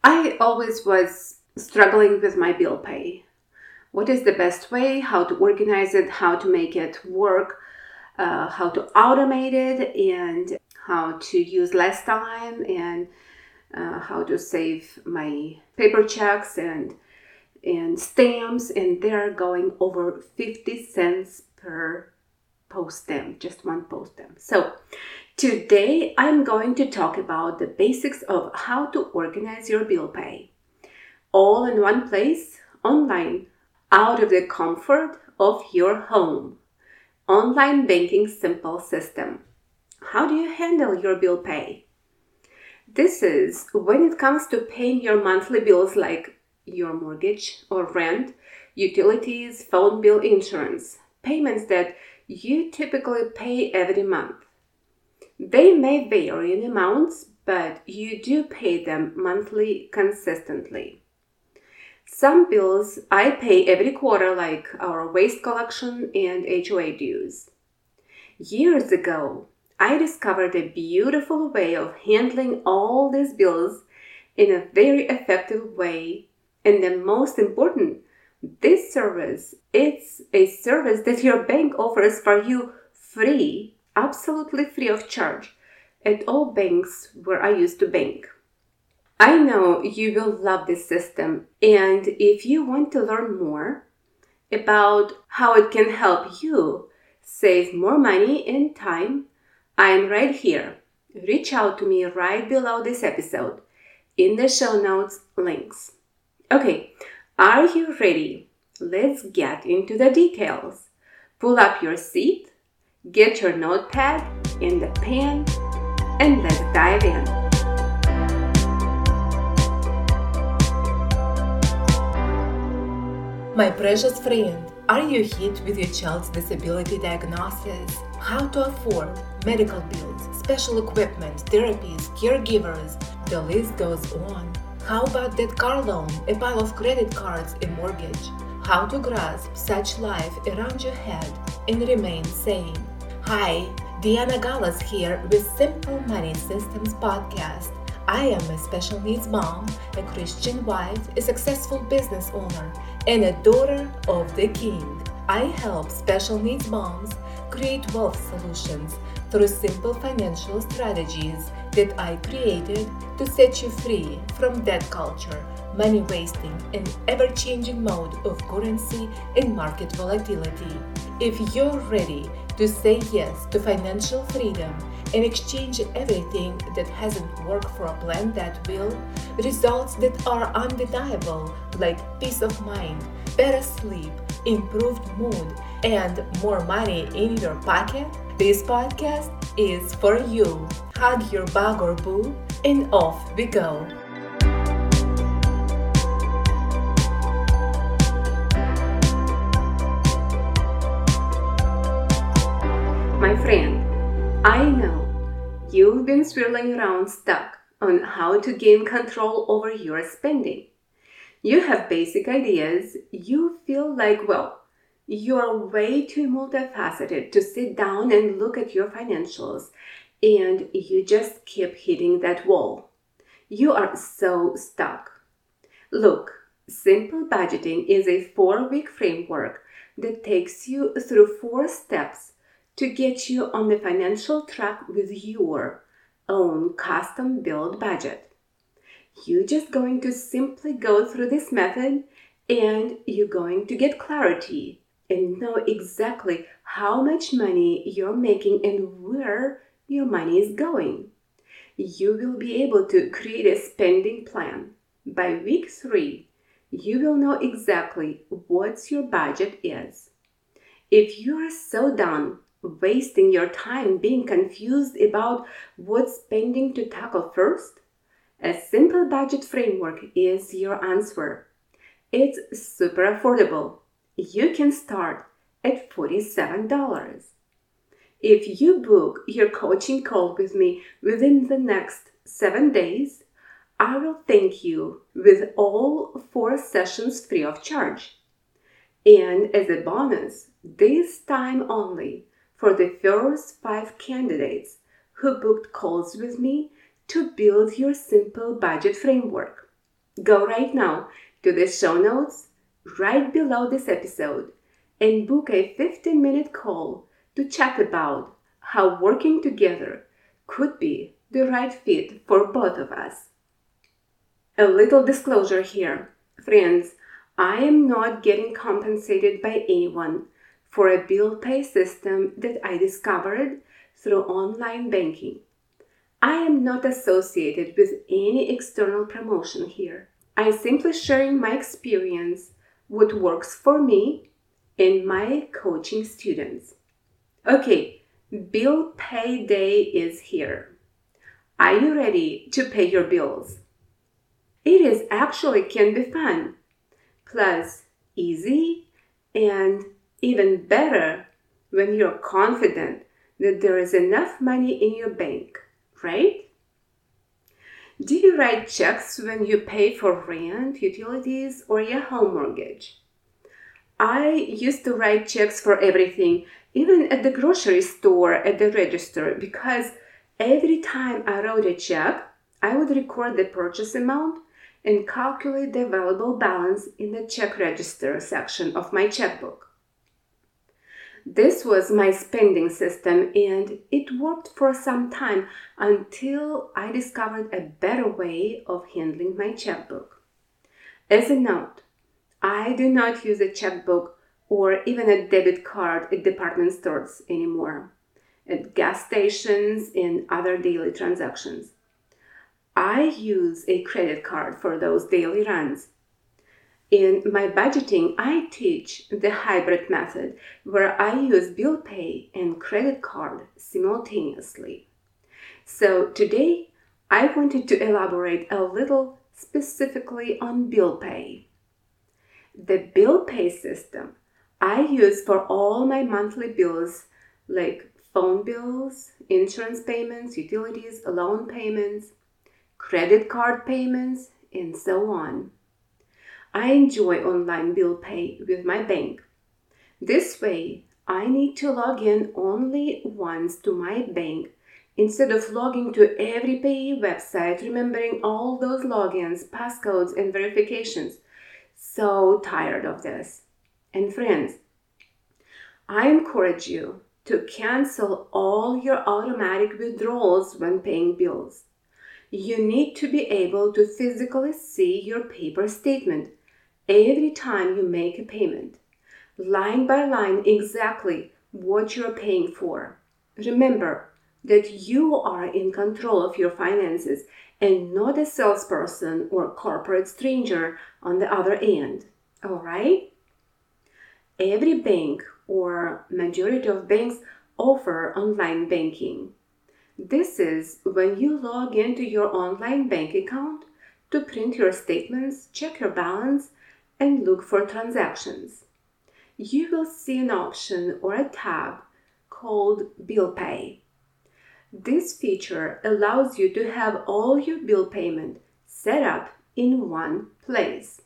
I always was struggling with my bill pay. What is the best way, how to organize it, how to make it work, how to automate it, and how to use less time, and how to save my paper checks and stamps, and they're going over 50 cents per post stamp, just one post stamp. So today I'm going to talk about the basics of how to organize your bill pay, all in one place, online, out of the comfort of your home. Online banking simple system. How do you handle your bill pay? This is when it comes to paying your monthly bills like your mortgage or rent, utilities, phone bill, insurance, payments that you typically pay every month. They may vary in amounts, but you do pay them monthly consistently. Some bills I pay every quarter, like our waste collection and HOA dues. Years ago, I discovered a beautiful way of handling all these bills in a very effective way. And the most important, this service, it's a service that your bank offers for you free, absolutely free of charge, at all banks where I used to bank. I know you will love this system, and if you want to learn more about how it can help you save more money and time, I'm right here. Reach out to me right below this episode. In the show notes, links. Okay, are you ready? Let's get into the details. Pull up your seat, get your notepad and the pen, and let's dive in. My precious friend, are you hit with your child's disability diagnosis? How to afford medical bills, special equipment, therapies, caregivers? The list goes on. How about that car loan, a pile of credit cards, a mortgage? How to grasp such life around your head and remain sane? Hi, Diana Gallas here with Simple Money Systems Podcast. I am a special needs mom, a Christian wife, a successful business owner, and a daughter of the King. I help special needs moms create wealth solutions through simple financial strategies that I created to set you free from debt culture, money wasting, and ever-changing mode of currency and market volatility. If you're ready to say yes to financial freedom and exchange everything that hasn't worked for a plan that will, results that are undeniable like peace of mind, better sleep, improved mood, and more money in your pocket, this podcast is for you. Hug your bug or boo, and off we go. My friend, I know you've been swirling around stuck on how to gain control over your spending. You have basic ideas. You feel like, you're way too multifaceted to sit down and look at your financials, and you just keep hitting that wall. You are so stuck. Look, Simple Budgeting is a 4-week framework that takes you through 4 steps to get you on the financial track with your own custom-built budget. You're just going to simply go through this method, and you're going to get clarity and know exactly how much money you're making and where your money is going. You will be able to create a spending plan. By week 3, you will know exactly what your budget is. If you are so done wasting your time being confused about what spending to tackle first, a simple budget framework is your answer. It's super affordable. You can start at $47. If you book your coaching call with me within the next 7 days, I will thank you with all 4 sessions free of charge. And as a bonus, this time only, for the first 5 candidates who booked calls with me to build your simple budget framework, Go right now to the show notes right below this episode and book a 15-minute call to chat about how working together could be the right fit for both of us. A little disclosure here. Friends, I am not getting compensated by anyone for a bill pay system that I discovered through online banking. I am not associated with any external promotion here. I'm simply sharing my experience, what works for me and my coaching students. Okay, bill pay day is here. Are you ready to pay your bills? It is actually can be fun, plus easy and even better when you're confident that there is enough money in your bank, right? Do you write checks when you pay for rent, utilities, or your home mortgage? I used to write checks for everything, even at the grocery store at the register, because every time I wrote a check, I would record the purchase amount and calculate the available balance in the check register section of my checkbook. This was my spending system and it worked for some time until I discovered a better way of handling my checkbook. As a note, I do not use a checkbook or even a debit card at department stores anymore, at gas stations and other daily transactions. I use a credit card for those daily runs. In my budgeting, I teach the hybrid method where I use bill pay and credit card simultaneously. So today, I wanted to elaborate a little specifically on bill pay. The bill pay system I use for all my monthly bills like phone bills, insurance payments, utilities, loan payments, credit card payments, and so on. I enjoy online bill pay with my bank. This way, I need to log in only once to my bank instead of logging to every payee website, remembering all those logins, passcodes, and verifications. So tired of this. And friends, I encourage you to cancel all your automatic withdrawals when paying bills. You need to be able to physically see your paper statement every time you make a payment, line by line exactly what you're paying for. Remember that you are in control of your finances and not a salesperson or corporate stranger on the other end. All right? Every bank or majority of banks offer online banking. This is when you log into your online bank account to print your statements, check your balance, and look for transactions. You will see an option or a tab called Bill Pay. This feature allows you to have all your bill payment set up in one place.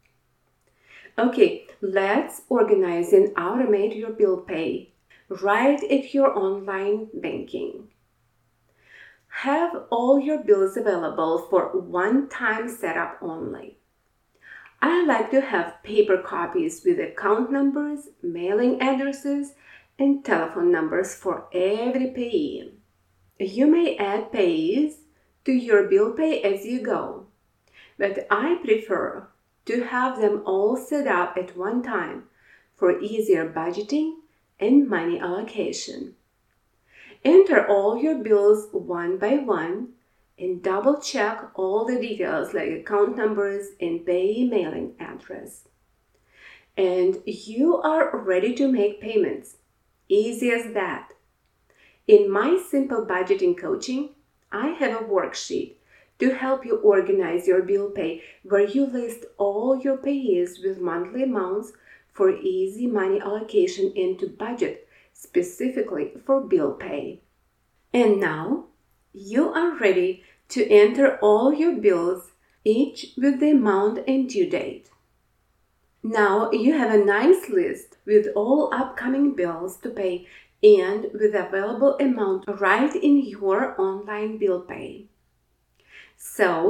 Okay, let's organize and automate your bill pay right at your online banking. Have all your bills available for one-time setup only. I like to have paper copies with account numbers, mailing addresses, and telephone numbers for every payee. You may add payees to your bill pay as you go, but I prefer to have them all set up at one time for easier budgeting and money allocation. Enter all your bills one by one and double check all the details like account numbers and payee mailing address. And you are ready to make payments. Easy as that. In my simple budgeting coaching, I have a worksheet to help you organize your bill pay where you list all your payees with monthly amounts for easy money allocation into budget specifically for bill pay. And now you are ready to enter all your bills, each with the amount and due date. Now you have a nice list with all upcoming bills to pay and with available amount right in your online bill pay. So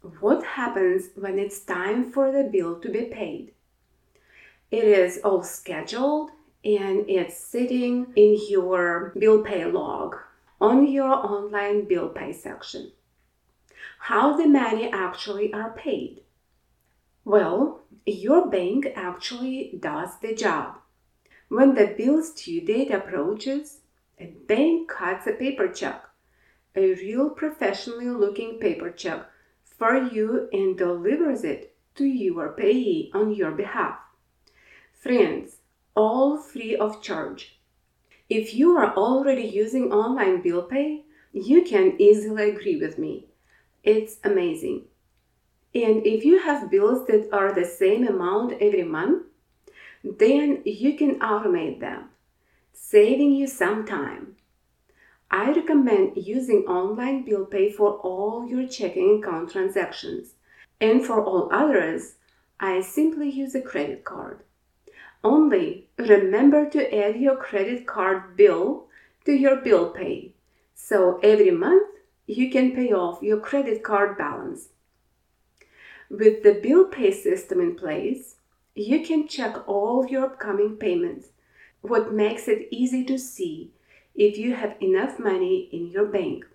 What happens when it's time for the bill to be paid? It is all scheduled and it's sitting in your bill pay log on your online bill pay section. How the money actually are paid? Well, your bank actually does the job. When the bill's due date approaches, a bank cuts a paper check, a real professionally looking paper check for you, and delivers it to your payee on your behalf. Friends, all free of charge. If you are already using online bill pay, you can easily agree with me. It's amazing. And if you have bills that are the same amount every month, then you can automate them, saving you some time. I recommend using online bill pay for all your checking account transactions. And for all others, I simply use a credit card. Only remember to add your credit card bill to your bill pay, so every month you can pay off your credit card balance. With the bill pay system in place, you can check all your upcoming payments, what makes it easy to see if you have enough money in your bank.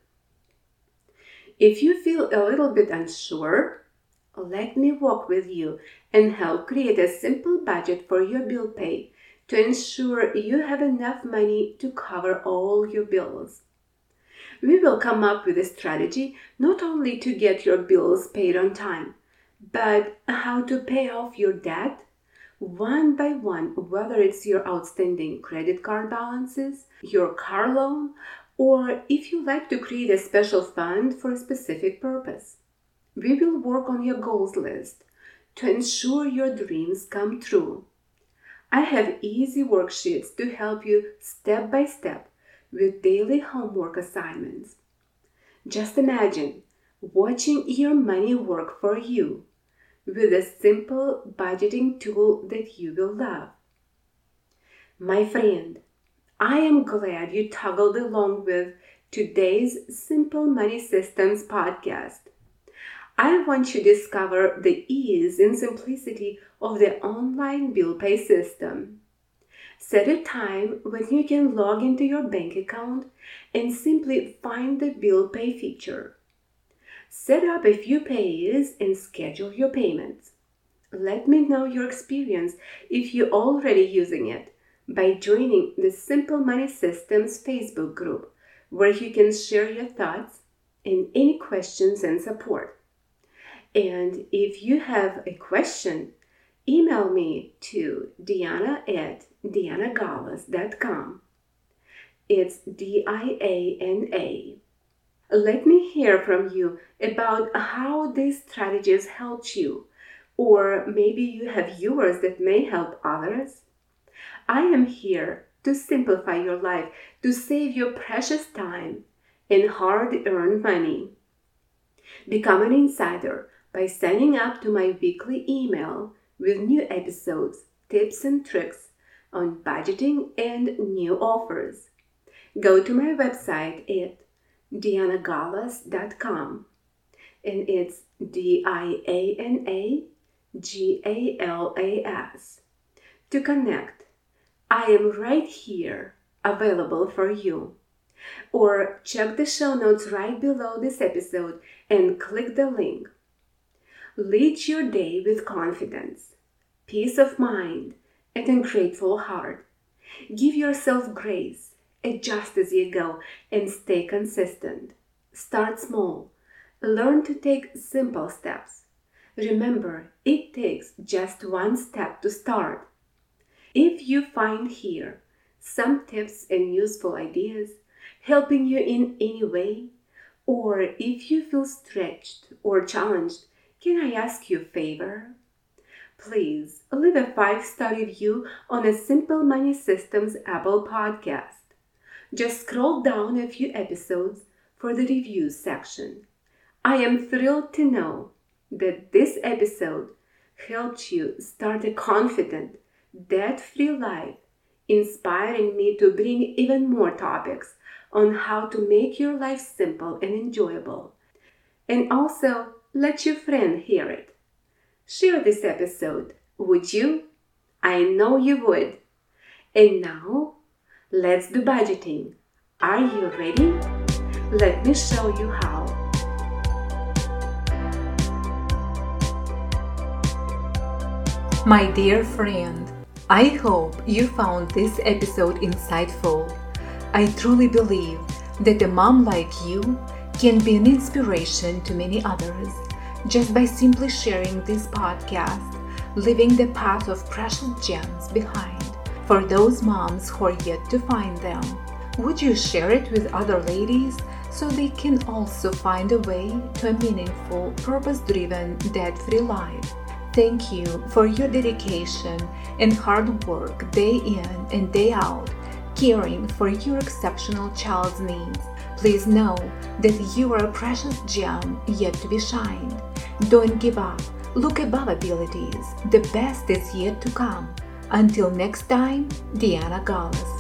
If you feel a little bit unsure, let me walk with you and help create a simple budget for your bill pay to ensure you have enough money to cover all your bills. We will come up with a strategy not only to get your bills paid on time, but how to pay off your debt one by one, whether it's your outstanding credit card balances, your car loan, or if you like to create a special fund for a specific purpose. We will work on your goals list to ensure your dreams come true. I have easy worksheets to help you step by step with daily homework assignments. Just imagine watching your money work for you with a simple budgeting tool that you will love. My friend, I am glad you toggled along with today's Simple Money Systems podcast. I want you to discover the ease and simplicity of the online bill pay system. Set a time when you can log into your bank account and simply find the bill pay feature. Set up a few payees and schedule your payments. Let me know your experience if you're already using it by joining the Simple Money Systems Facebook group, where you can share your thoughts and any questions and support. And if you have a question, email me to diana@dianagalas.com. It's DIANA. Let me hear from you about how these strategies helped you, or maybe you have viewers that may help others. I am here to simplify your life, to save your precious time and hard-earned money. Become an insider by signing up to my weekly email with new episodes, tips and tricks on budgeting and new offers. Go to my website at dianagalas.com, and it's DIANAGALAS. To connect, I am right here, available for you. Or check the show notes right below this episode and click the link. Lead your day with confidence, peace of mind, and a grateful heart. Give yourself grace. Adjust as you go and stay consistent. Start small. Learn to take simple steps. Remember, it takes just one step to start. If you find here some tips and useful ideas helping you in any way, or if you feel stretched or challenged, can I ask you a favor? Please leave a 5-star review on a Simple Money Systems Apple podcast. Just scroll down a few episodes for the reviews section. I am thrilled to know that this episode helped you start a confident, debt-free life, inspiring me to bring even more topics on how to make your life simple and enjoyable. And also, Let your friend hear it. Share this episode, would you? I know you would. And now, let's do budgeting. Are you ready? Let me show you how. My dear friend, I hope you found this episode insightful. I truly believe that a mom like you can be an inspiration to many others just by simply sharing this podcast, leaving the path of precious gems behind for those moms who are yet to find them. Would you share it with other ladies so they can also find a way to a meaningful, purpose-driven, debt-free life? Thank you for your dedication and hard work day in and day out, caring for your exceptional child's needs. Please know that you are a precious gem yet to be shined. Don't give up. Look above abilities. The best is yet to come. Until next time, Diana Gallus.